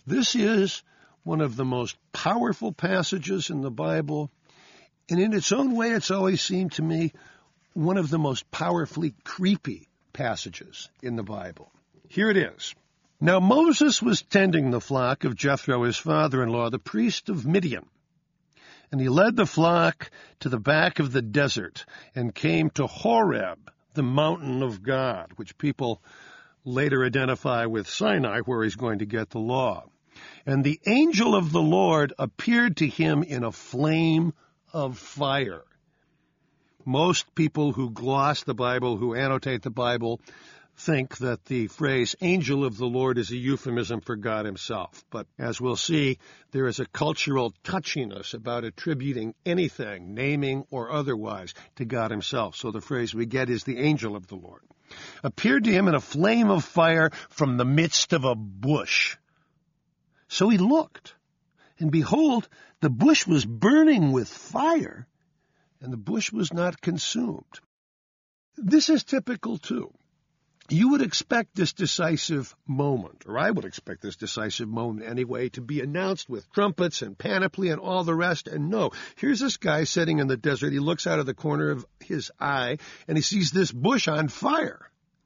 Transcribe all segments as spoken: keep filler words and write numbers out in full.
This is one of the most powerful passages in the Bible, and in its own way, it's always seemed to me one of the most powerfully creepy passages in the Bible. Here it is. Now Moses was tending the flock of Jethro, his father-in-law, the priest of Midian. And he led the flock to the back of the desert and came to Horeb, the mountain of God, which people later identify with Sinai, where he's going to get the law. And the angel of the Lord appeared to him in a flame of fire. Most people who gloss the Bible, who annotate the Bible, think that the phrase angel of the Lord is a euphemism for God himself. But as we'll see, there is a cultural touchiness about attributing anything, naming or otherwise, to God himself. So the phrase we get is the angel of the Lord. Appeared to him in a flame of fire from the midst of a bush. So he looked, and behold, the bush was burning with fire, and the bush was not consumed. This is typical, too. You would expect this decisive moment, or I would expect this decisive moment anyway, to be announced with trumpets and panoply and all the rest. And no, here's this guy sitting in the desert. He looks out of the corner of his eye, and he sees this bush on fire.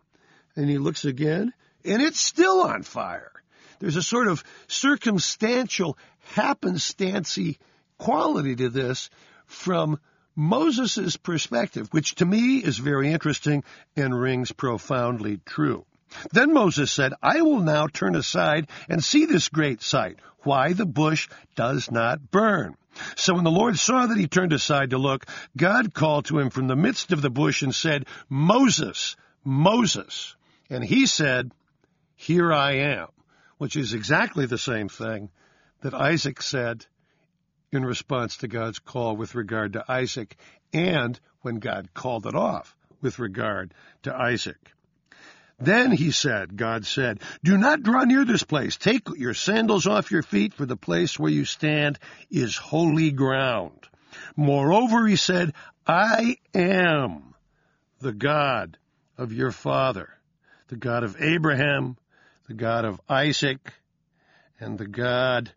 And he looks again, and it's still on fire. There's a sort of circumstantial, happenstancy quality to this from Moses' perspective, which to me is very interesting and rings profoundly true. Then Moses said, I will now turn aside and see this great sight, why the bush does not burn. So when the Lord saw that he turned aside to look, God called to him from the midst of the bush and said, Moses, Moses. And he said, Here I am, which is exactly the same thing that Isaac said in response to God's call with regard to Isaac, and when God called it off with regard to Isaac. Then he said, God said, Do not draw near this place. Take your sandals off your feet, for the place where you stand is holy ground. Moreover, he said, I am the God of your father, the God of Abraham, the God of Isaac, and the God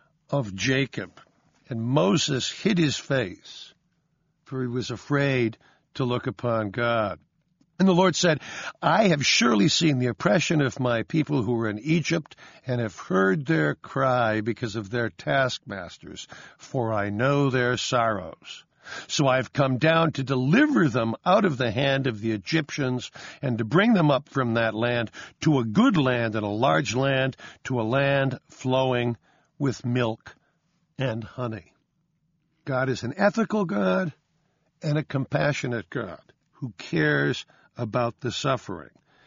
of Jacob. And Moses hid his face, for he was afraid to look upon God. And the Lord said, I have surely seen the oppression of my people who are in Egypt, and have heard their cry because of their taskmasters, for I know their sorrows. So I have come down to deliver them out of the hand of the Egyptians, and to bring them up from that land to a good land and a large land, to a land flowing with milk and honey. God is an ethical God and a compassionate God who cares about the suffering.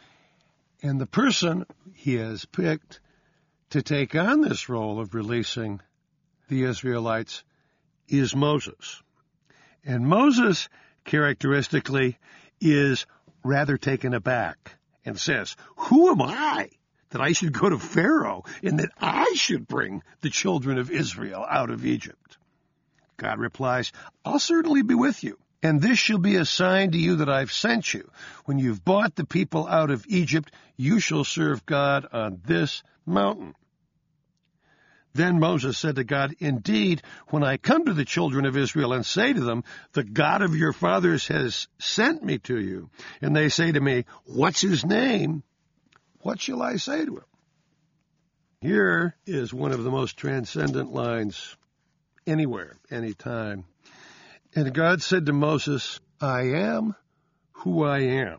And the person he has picked to take on this role of releasing the Israelites is Moses. And Moses, characteristically, is rather taken aback and says, Who am I that I should go to Pharaoh and that I should bring the children of Israel out of Egypt? God replies, I'll certainly be with you, and this shall be a sign to you that I've sent you. When you've brought the people out of Egypt, you shall serve God on this mountain. Then Moses said to God, Indeed, when I come to the children of Israel and say to them, The God of your fathers has sent me to you, and they say to me, What's his name? What shall I say to him? Here is one of the most transcendent lines anywhere, anytime. And God said to Moses, I am who I am.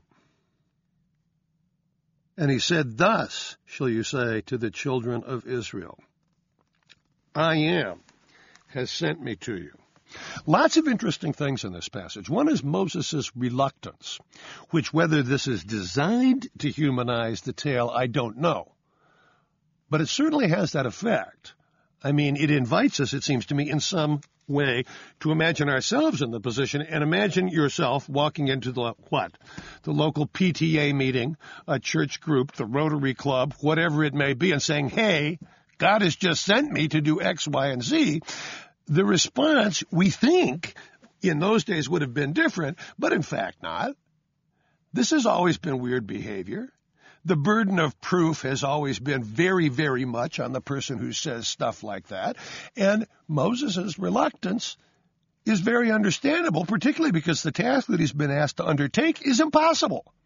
And he said, Thus shall you say to the children of Israel, I am has sent me to you. Lots of interesting things in this passage. One is Moses' reluctance, which whether this is designed to humanize the tale, I don't know. But it certainly has that effect. I mean, it invites us, it seems to me, in some way to imagine ourselves in the position, and imagine yourself walking into the, what? The local P T A meeting, a church group, the Rotary Club, whatever it may be, and saying, hey, God has just sent me to do X, Y, and Z. The response, we think, in those days would have been different, but in fact not. This has always been weird behavior. The burden of proof has always been very, very much on the person who says stuff like that. And Moses' reluctance is very understandable, particularly because the task that he's been asked to undertake is impossible.